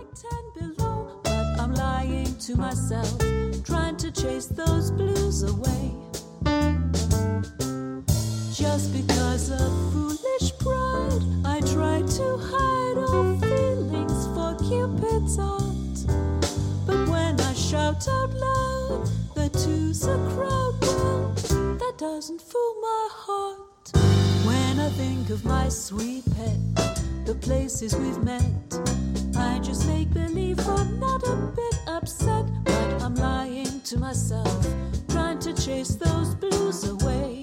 10 below, but I'm lying to myself, trying to chase those blues away. Just because of foolish pride, I try to hide all feelings for Cupid's art. But when I shout out loud, the two's a crowd, well, that doesn't fool my heart. When I think of my sweet pet, the places we've met, I just make believe I'm not a bit upset. But I'm lying to myself, trying to chase those blues away.